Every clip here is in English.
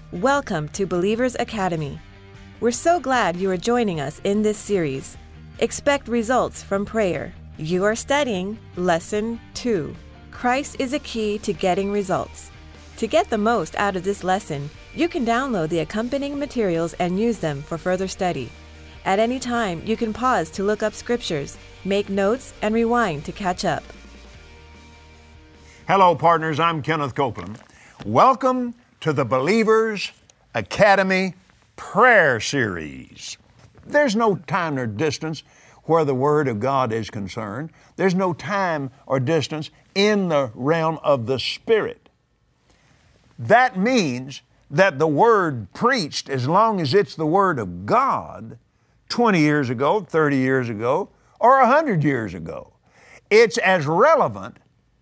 Welcome to Believers Academy. We're so glad you are joining us in this series. Expect results from prayer. You are studying Lesson 2. Christ is a key to getting results. To get the most out of this lesson, you can download the accompanying materials and use them for further study. At any time, you can pause to look up scriptures, make notes, and rewind to catch up. Hello, partners. I'm Kenneth Copeland. Welcome to the Believers Academy Prayer Series. There's no time or distance where the Word of God is concerned. There's no time or distance in the realm of the Spirit. That means that the Word preached, as long as it's the Word of God, 20 years ago, 30 years ago, or 100 years ago, it's as relevant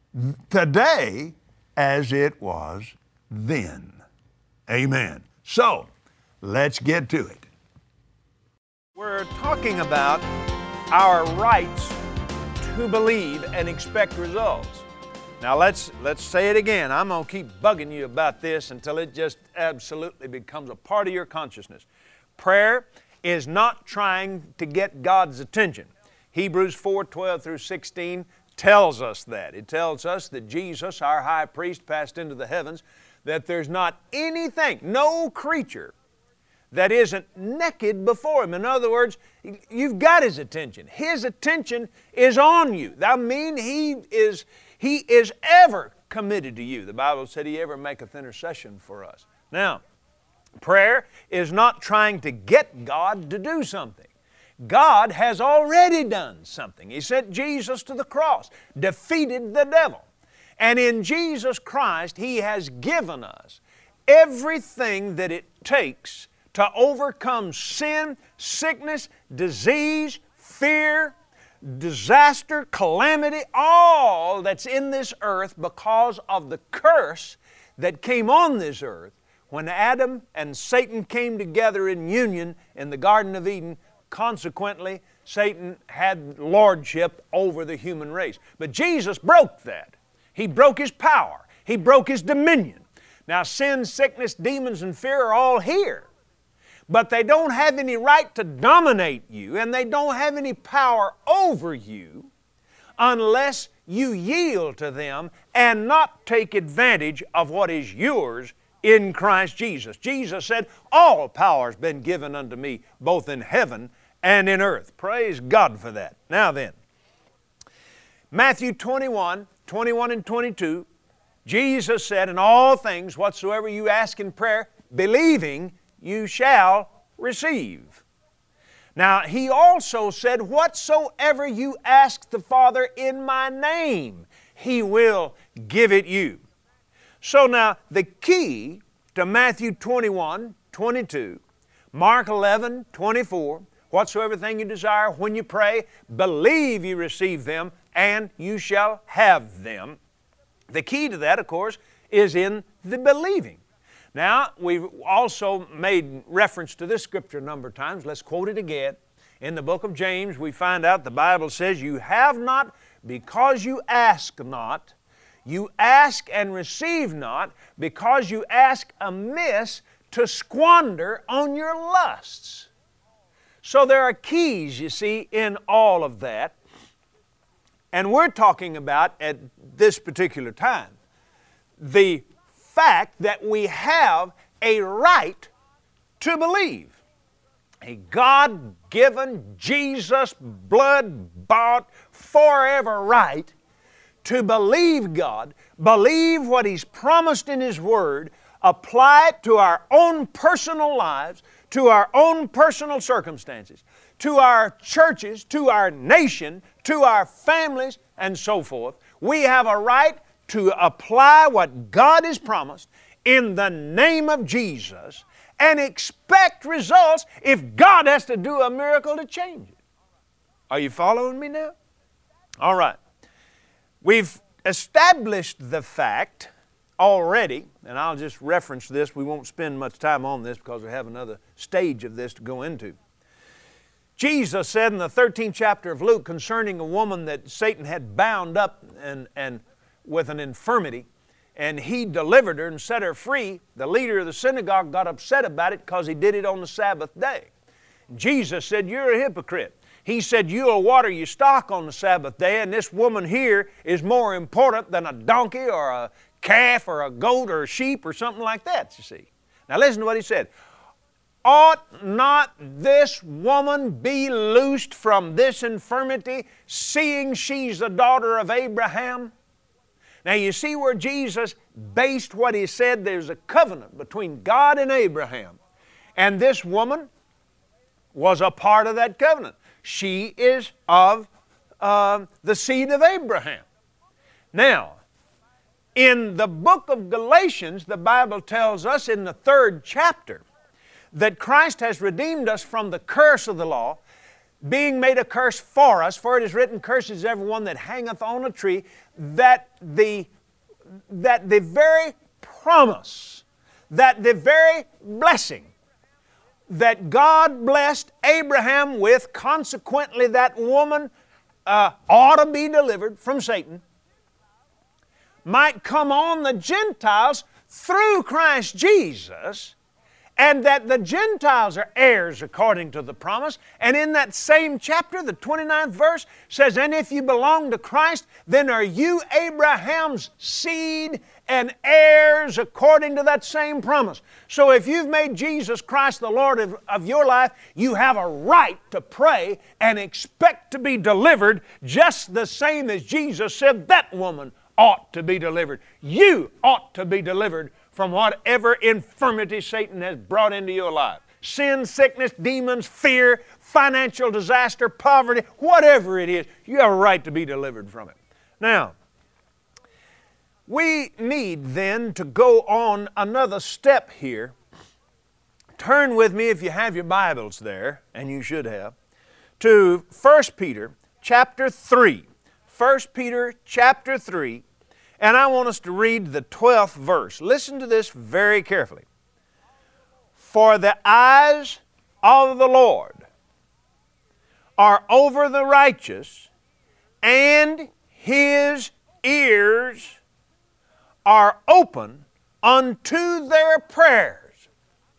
today as it was then. Amen. So, let's get to it. We're talking about our rights to believe and expect results. Now let's say it again. I'm going to keep bugging you about this until it just absolutely becomes a part of your consciousness. Prayer is not trying to get God's attention. Hebrews 4:12 through 16 tells us that. It tells us that Jesus, our high priest, passed into the heavens, that there's not anything, no creature that isn't naked before Him. In other words, you've got His attention. His attention is on you. I mean, He is ever committed to you. The Bible said He ever maketh intercession for us. Now, prayer is not trying to get God to do something. God has already done something. He sent Jesus to the cross, defeated the devil. And in Jesus Christ, He has given us everything that it takes to overcome sin, sickness, disease, fear, disaster, calamity, all that's in this earth because of the curse that came on this earth when Adam and Satan came together in union in the Garden of Eden. Consequently, Satan had lordship over the human race. But Jesus broke that. He broke his power. He broke his dominion. Now, sin, sickness, demons, and fear are all here. But they don't have any right to dominate you, and they don't have any power over you unless you yield to them and not take advantage of what is yours in Christ Jesus. Jesus said, all power has been given unto me, both in heaven and in earth. Praise God for that. Now then, Matthew 21 and 22, Jesus said, in all things whatsoever you ask in prayer, believing, you shall receive. Now, He also said, whatsoever you ask the Father in my name, He will give it you. So now, the key to Matthew 21, 22, Mark 11, 24, whatsoever thing you desire when you pray, believe you receive them, and you shall have them. The key to that, of course, is in the believing. Now, we've also made reference to this scripture a number of times. Let's quote it again. In the book of James, we find out the Bible says, you have not because you ask not. You ask and receive not because you ask amiss to squander on your lusts. So there are keys, you see, in all of that. And we're talking about, at this particular time, the fact that we have a right to believe. A God-given, Jesus, blood-bought, forever right to believe God, believe what He's promised in His Word, apply it to our own personal lives, to our own personal circumstances, to our churches, to our nation, to our families, and so forth. We have a right to apply what God has promised in the name of Jesus and expect results if God has to do a miracle to change it. Are you following me now? All right. We've established the fact already, and I'll just reference this. We won't spend much time on this because we have another stage of this to go into. Jesus said in the 13th chapter of Luke concerning a woman that Satan had bound up and with an infirmity, and he delivered her and set her free, the leader of the synagogue got upset about it because he did it on the Sabbath day. Jesus said, "You're a hypocrite." He said, "You'll water your stock on the Sabbath day, and this woman here is more important than a donkey or a calf or a goat or a sheep or something like that," you see. Now listen to what he said. "Ought not this woman be loosed from this infirmity, seeing she's the daughter of Abraham?" Now you see where Jesus based what he said. There's a covenant between God and Abraham. And this woman was a part of that covenant. She is of the seed of Abraham. Now, in the book of Galatians, the Bible tells us in the 3rd chapter that Christ has redeemed us from the curse of the law, being made a curse for us, for it is written, "Cursed is everyone that hangeth on a tree," that the very promise, that the very blessing that God blessed Abraham with, consequently that woman ought to be delivered from Satan, might come on the Gentiles through Christ Jesus, and that the Gentiles are heirs according to the promise. And in that same chapter, the 29th verse says, "And if you belong to Christ, then are you Abraham's seed and heirs according to that same promise." So if you've made Jesus Christ the Lord of your life, you have a right to pray and expect to be delivered just the same as Jesus said that woman ought to be delivered. You ought to be delivered from whatever infirmity Satan has brought into your life. Sin, sickness, demons, fear, financial disaster, poverty, whatever it is, you have a right to be delivered from it. Now, we need then to go on another step here. Turn with me, if you have your Bibles there, and you should have, to 1 Peter chapter 3. 1 Peter chapter 3. And I want us to read the 12th verse. Listen to this very carefully. "For the eyes of the Lord are over the righteous, and His ears are open unto their prayers."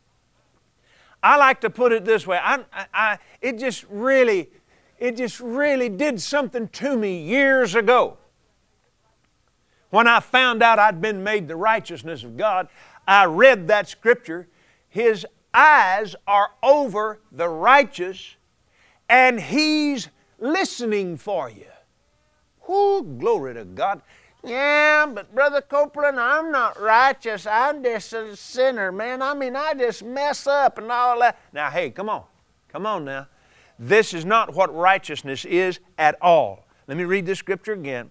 I like to put it this way. It just really did something to me years ago. When I found out I'd been made the righteousness of God, I read that scripture. His eyes are over the righteous, and He's listening for you. Whoo, glory to God. "Yeah, but Brother Copeland, I'm not righteous. I'm just a sinner, man. I just mess up and all that." Now, hey, come on. Come on now. This is not what righteousness is at all. Let me read this scripture again.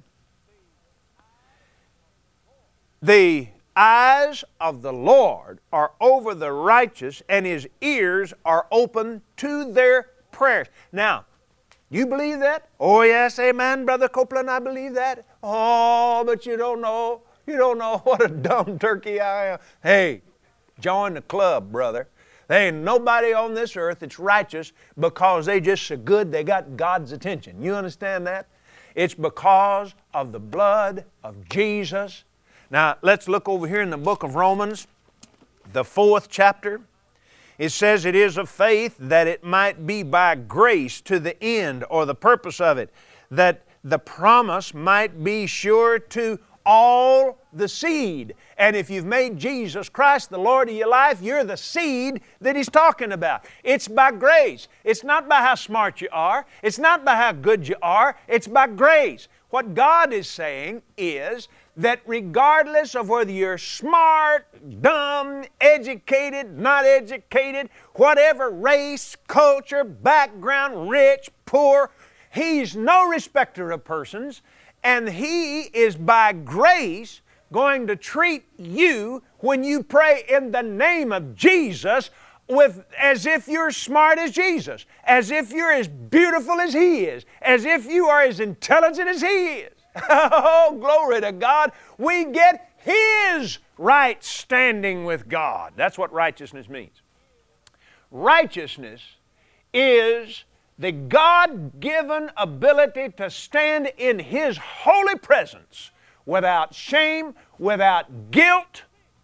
"The eyes of the Lord are over the righteous, and His ears are open to their prayers." Now, you believe that? "Oh yes, amen, Brother Copeland, I believe that." "Oh, but you don't know what a dumb turkey I am." Hey, join the club, brother. There ain't nobody on this earth that's righteous because they just so good they got God's attention. You understand that? It's because of the blood of Jesus. Now, let's look over here in the book of Romans, the 4th chapter. It says, "It is of faith that it might be by grace to the end," or the purpose of it, that the promise might be sure to all the seed. And if you've made Jesus Christ the Lord of your life, you're the seed that He's talking about. It's by grace. It's not by how smart you are. It's not by how good you are. It's by grace. What God is saying is that regardless of whether you're smart, dumb, educated, not educated, whatever race, culture, background, rich, poor, He's no respecter of persons, and He is by grace going to treat you when you pray in the name of Jesus as if you're smart as Jesus, as if you're as beautiful as He is, as if you are as intelligent as He is. Oh, glory to God. We get His right standing with God. That's what righteousness means. Righteousness is the God-given ability to stand in His holy presence without shame, without guilt,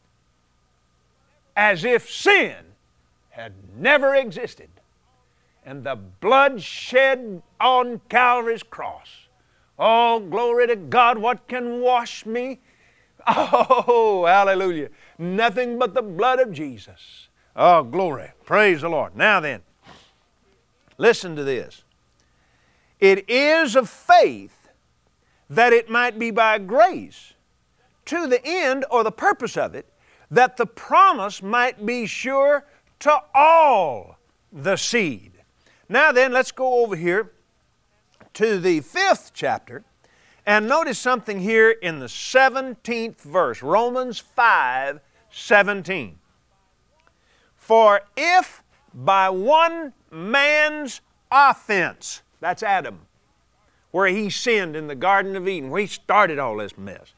as if sin had never existed. And the blood shed on Calvary's cross. Oh, glory to God, what can wash me? Oh, hallelujah. Nothing but the blood of Jesus. Oh, glory. Praise the Lord. Now then, listen to this. It is of faith that it might be by grace, to the end or the purpose of it, that the promise might be sure to all the seed. Now then, let's go over here to the 5th chapter and notice something here in the 17th verse, Romans 5:17. For if by one man's offense, that's Adam, where he sinned in the Garden of Eden, where he started all this mess.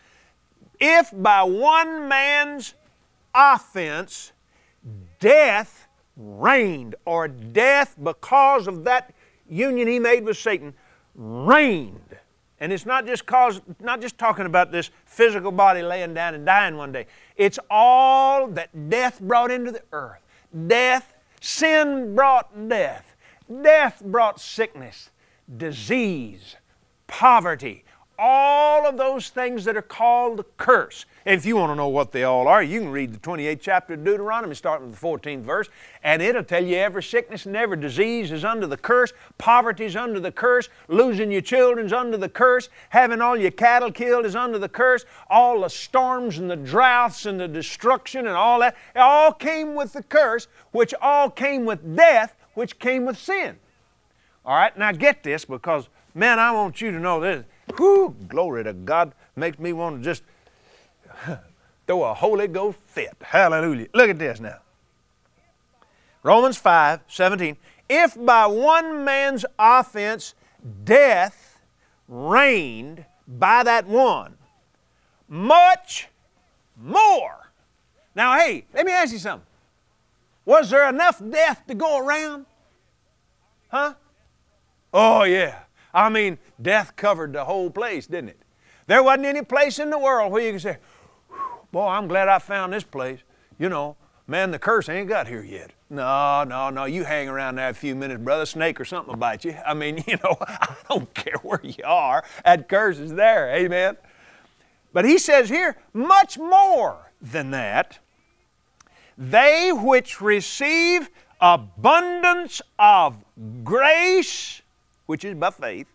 If by one man's offense death reigned, or death because of that union he made with Satan reigned. And it's not just talking about this physical body laying down and dying one day. It's all that death brought into the earth. Sin brought death. Death brought sickness, disease, poverty, all of those things that are called the curse. If you want to know what they all are, you can read the 28th chapter of Deuteronomy, starting with the 14th verse, and it'll tell you every sickness and every disease is under the curse, poverty's under the curse, losing your children's under the curse, having all your cattle killed is under the curse, all the storms and the droughts and the destruction and all that, it all came with the curse, which all came with death, which came with sin. All right, now get this, because, man, I want you to know this. Whew, glory to God, makes me want to just throw a Holy Ghost fit. Hallelujah. Look at this now. Romans 5:17. If by one man's offense death reigned by that one, much more. Now, hey, let me ask you something. Was there enough death to go around? Huh? Oh, yeah. I mean, death covered the whole place, didn't it? There wasn't any place in the world where you could say, boy, I'm glad I found this place. You know, man, the curse ain't got here yet. No, you hang around there a few minutes, brother, snake or something will bite you. I mean, you know, I don't care where you are, that curse is there, amen? But he says here, much more than that, they which receive abundance of grace, which is by faith,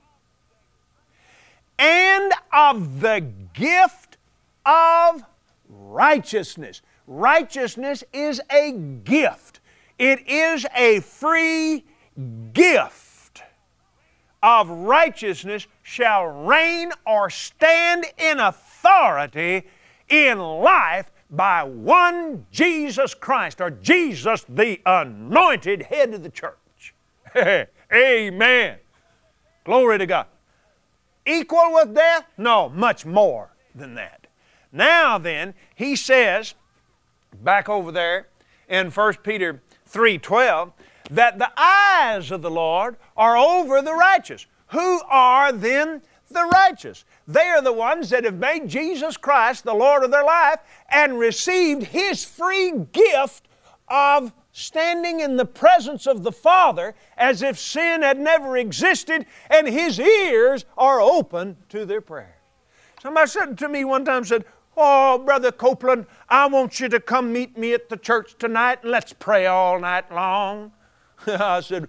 and of the gift of righteousness. Righteousness is a gift. It is a free gift of righteousness shall reign or stand in authority in life by one Jesus Christ, or Jesus the anointed head of the church. Amen. Glory to God. Equal with death? No, much more than that. Now then, he says, back over there in 1 Peter 3:12, that the eyes of the Lord are over the righteous. Who are then the righteous? They are the ones that have made Jesus Christ the Lord of their life and received His free gift of standing in the presence of the Father as if sin had never existed, and His ears are open to their prayers. Somebody said to me one time, said, oh, Brother Copeland, I want you to come meet me at the church tonight and let's pray all night long. I said,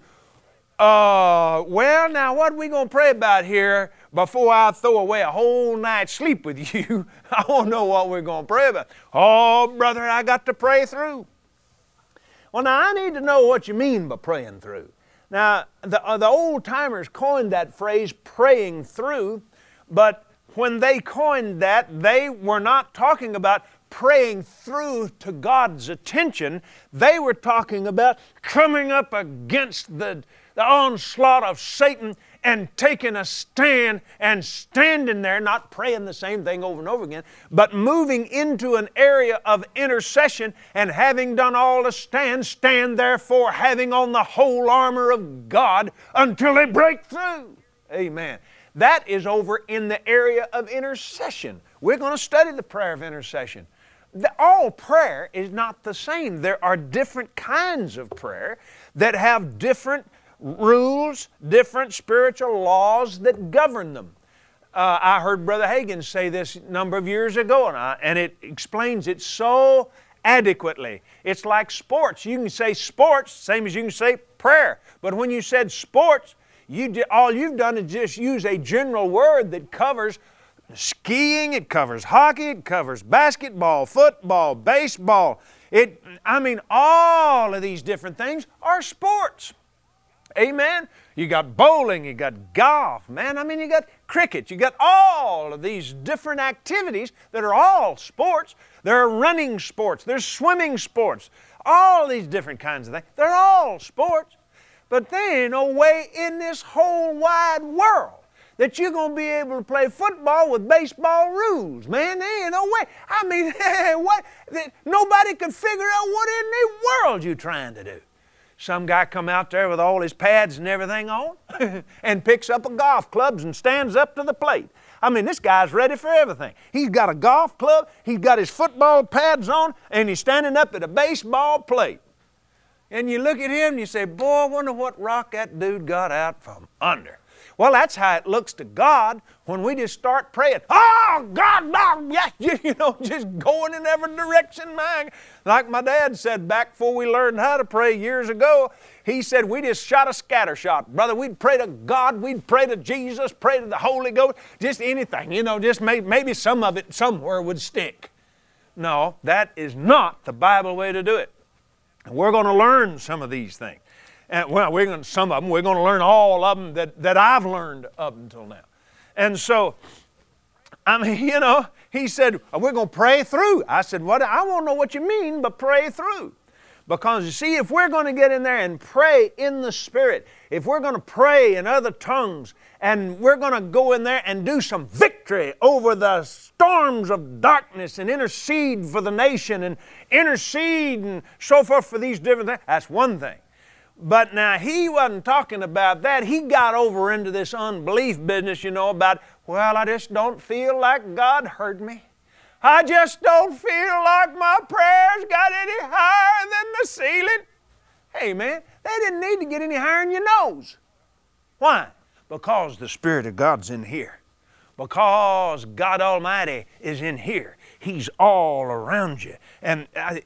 well, now what are we going to pray about here before I throw away a whole night's sleep with you? I want to know what we're going to pray about. Oh, brother, I got to pray through. Well, now I need to know what you mean by praying through. Now, the old-timers coined that phrase, praying through, but when they coined that, they were not talking about praying through to God's attention. They were talking about coming up against the onslaught of Satan and taking a stand and standing there, not praying the same thing over and over again, but moving into an area of intercession, and having done all to stand therefore having on the whole armor of God until they break through. Amen. That is over in the area of intercession. We're going to study the prayer of intercession. All prayer is not the same. There are different kinds of prayer that have different rules, different spiritual laws that govern them. I heard Brother Hagin say this a number of years ago, and it explains it so adequately. It's like sports. You can say sports, same as you can say prayer. But when you said sports, all you've done is just use a general word that covers skiing, it covers hockey, it covers basketball, football, baseball. All of these different things are sports. Amen? You got bowling, you got golf, you got cricket, you got all of these different activities that are all sports. There are running sports, there's swimming sports, all these different kinds of things. They're all sports. But there ain't no way in this whole wide world that you're going to be able to play football with baseball rules, man. There ain't no way. Nobody could figure out what in the world you're trying to do. Some guy come out there with all his pads and everything on and picks up a golf club and stands up to the plate. This guy's ready for everything. He's got a golf club, he's got his football pads on, and he's standing up at a baseball plate. And you look at him and you say, boy, I wonder what rock that dude got out from under. Well, that's how it looks to God when we just start praying. Oh, God, no, yes, just going in every direction, man. Like my dad said back before we learned how to pray years ago, he said we just shot a scatter shot. Brother, we'd pray to God, we'd pray to Jesus, pray to the Holy Ghost, just anything, just maybe some of it somewhere would stick. No, that is not the Bible way to do it. We're going to learn some of these things. And some of them, we're going to learn all of them that I've learned up until now. And so, he said, we're going to pray through. I said, I won't know what you mean, but pray through. Because you see, if we're going to get in there and pray in the Spirit, if we're going to pray in other tongues, and we're going to go in there and do some victory over the storms of darkness and intercede for the nation and intercede and so forth for these different things, that's one thing. But now he wasn't talking about that. He got over into this unbelief business, about, I just don't feel like God heard me. I just don't feel like my prayers got any higher than the ceiling. Hey, man, they didn't need to get any higher than your nose. Why? Because the Spirit of God's in here. Because God Almighty is in here. He's all around you. And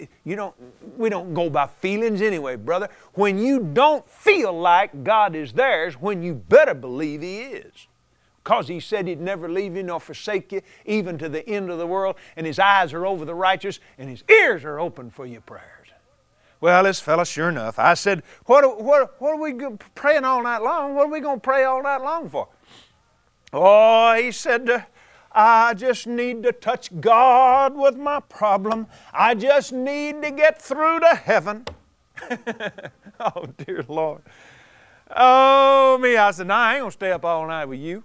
we don't go by feelings anyway, brother. When you don't feel like God is there is when you better believe He is. Because He said He'd never leave you nor forsake you, even to the end of the world. And His eyes are over the righteous, and His ears are open for your prayers. Well, this fella, sure enough, I said, what are we praying all night long? What are we going to pray all night long for? Oh, he said, I just need to touch God with my problem. I just need to get through to heaven. Oh, dear Lord. Oh, me. I said, no, I ain't going to stay up all night with you.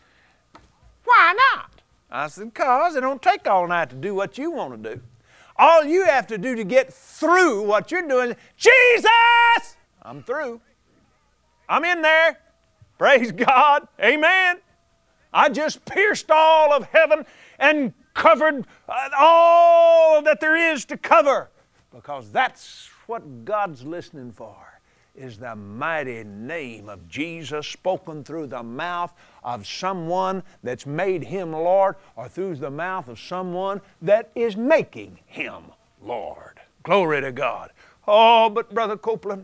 Why not? I said, because it don't take all night to do what you want to do. All you have to do to get through what you're doing is, Jesus! I'm through. I'm in there. Praise God. Amen. I just pierced all of heaven and covered all that there is to cover. Because that's what God's listening for, is the mighty name of Jesus spoken through the mouth of someone that's made Him Lord, or through the mouth of someone that is making Him Lord. Glory to God. Oh, but Brother Copeland,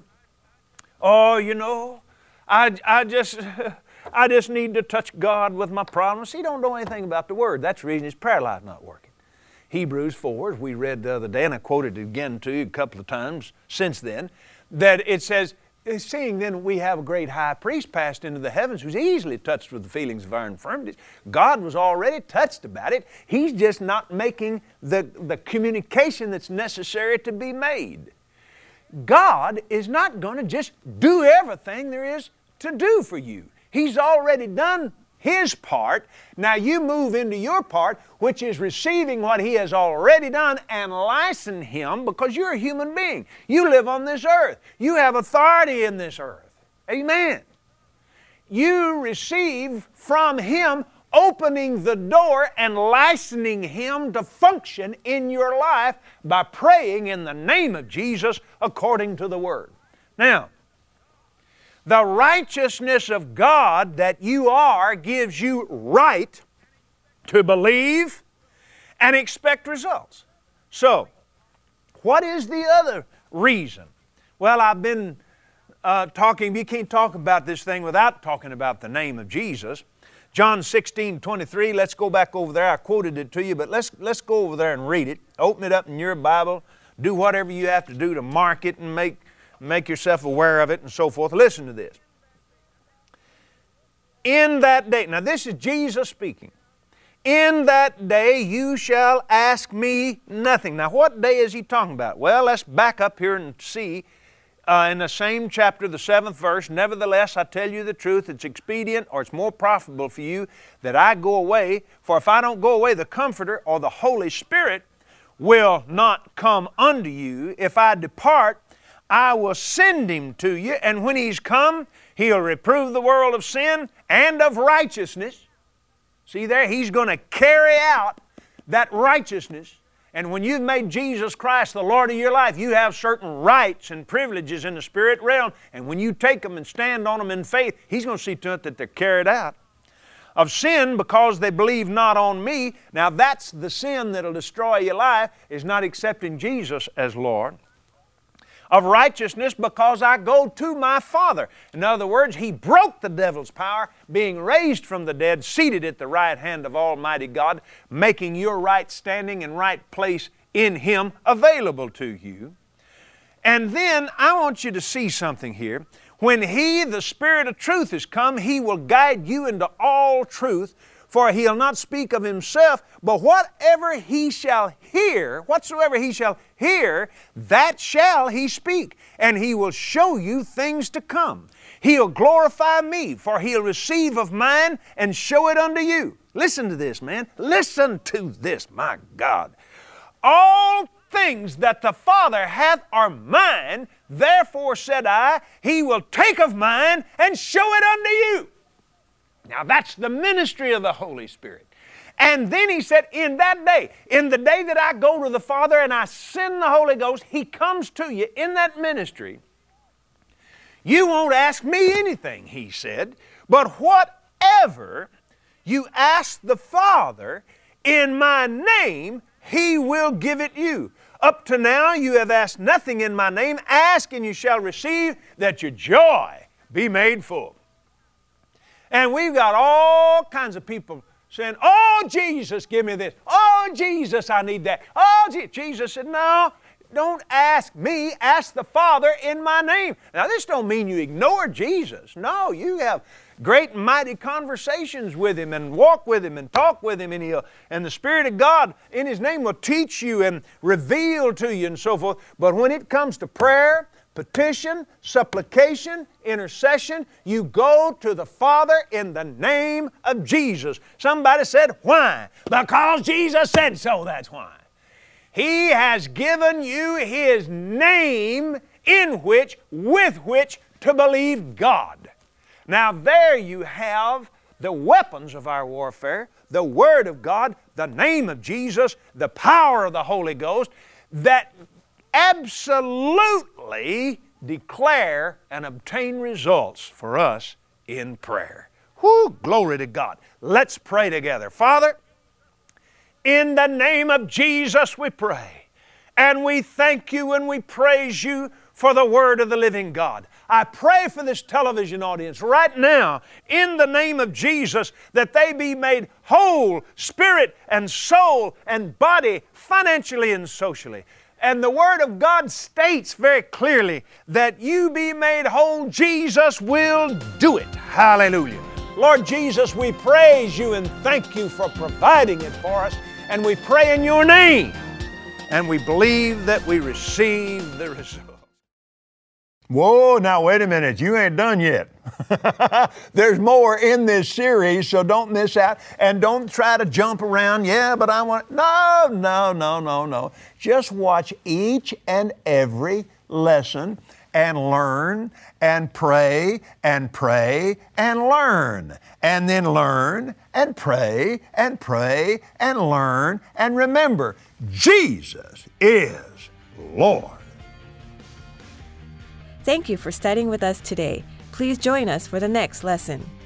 I just need to touch God with my problems. He don't know anything about the Word. That's the reason his prayer life not working. Hebrews 4, as we read the other day, and I quoted it again to you a couple of times since then, that it says, seeing then we have a great high priest passed into the heavens who's easily touched with the feelings of our infirmities. God was already touched about it. He's just not making the communication that's necessary to be made. God is not going to just do everything there is to do for you. He's already done His part. Now you move into your part, which is receiving what He has already done and license Him, because you're a human being. You live on this earth. You have authority in this earth. Amen. you receive from Him, opening the door and licensing Him to function in your life by praying in the name of Jesus according to the Word. Now, the righteousness of God that you are gives you right to believe and expect results. So, what is the other reason? Well, I've been talking, you can't talk about this thing without talking about the name of Jesus. John 16:23, let's go back over there. I quoted it to you, but let's go over there and read it. Open it up in your Bible. Do whatever you have to do to mark it and make yourself aware of it and so forth. Listen to this. In that day, now this is Jesus speaking. In that day you shall ask me nothing. Now what day is He talking about? Well, let's back up here and see in the same chapter, the 7th verse, nevertheless I tell you the truth, it's expedient or it's more profitable for you that I go away, for if I don't go away, the Comforter or the Holy Spirit will not come unto you. If I depart, I will send Him to you, and when He's come, He'll reprove the world of sin and of righteousness. See there, He's going to carry out that righteousness. And when you've made Jesus Christ the Lord of your life, you have certain rights and privileges in the spirit realm. And when you take them and stand on them in faith, He's going to see to it that they're carried out. Of sin, because they believe not on me. Now that's the sin that'll destroy your life, is not accepting Jesus as Lord. Of righteousness, because I go to my Father. In other words, He broke the devil's power, being raised from the dead, seated at the right hand of Almighty God, making your right standing and right place in Him available to you. And then I want you to see something here. When He, the Spirit of truth, is come, He will guide you into all truth, for He'll not speak of Himself, but whatsoever He shall hear, that shall He speak, and He will show you things to come. He'll glorify me, for He'll receive of mine and show it unto you. Listen to this, man. Listen to this, my God. All things that the Father hath are mine, therefore said I, He will take of mine and show it unto you. Now that's the ministry of the Holy Spirit. And then He said, in that day, in the day that I go to the Father and I send the Holy Ghost, He comes to you in that ministry. You won't ask me anything, He said, but whatever you ask the Father in my name, He will give it you. Up to now you have asked nothing in my name. Ask and you shall receive, that your joy be made full. And we've got all kinds of people saying, oh, Jesus, give me this. Oh, Jesus, I need that. Oh, Jesus said, no, don't ask me. Ask the Father in my name. Now, this don't mean you ignore Jesus. No, you have great and mighty conversations with Him and walk with Him and talk with Him, and the Spirit of God in His name will teach you and reveal to you and so forth. But when it comes to prayer, petition, supplication, intercession, you go to the Father in the name of Jesus. Somebody said, why? Because Jesus said so, that's why. He has given you His name with which to believe God. Now there you have the weapons of our warfare, the Word of God, the name of Jesus, the power of the Holy Ghost, that absolutely declare and obtain results for us in prayer. Whoo, glory to God. Let's pray together. Father, in the name of Jesus we pray, and we thank You and we praise You for the Word of the living God. I pray for this television audience right now in the name of Jesus, that they be made whole, spirit and soul and body, financially and socially. And the Word of God states very clearly that you be made whole. Jesus will do it. Hallelujah. Lord Jesus, we praise You and thank You for providing it for us. And we pray in Your name. And we believe that we receive the result. Whoa, now wait a minute. You ain't done yet. There's more in this series, so don't miss out. And don't try to jump around. Yeah, but I want... No. Just watch each and every lesson and learn and pray and pray and learn. And then learn and pray and pray and learn. And remember, Jesus is Lord. Thank you for studying with us today. Please join us for the next lesson.